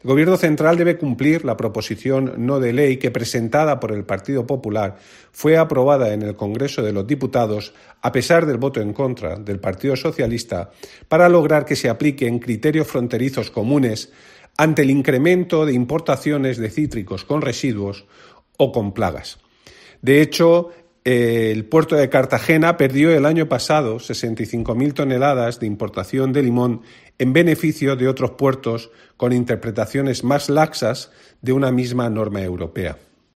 El Gobierno central debe cumplir la proposición no de ley que, presentada por el Partido Popular, fue aprobada en el Congreso de los Diputados a pesar del voto en contra del Partido Socialista, para lograr que se apliquen criterios fronterizos comunes ante el incremento de importaciones de cítricos con residuos o con plagas. De hecho, el puerto de Cartagena perdió el año pasado 65.000 toneladas de importación de limón en beneficio de otros puertos con interpretaciones más laxas de una misma norma europea.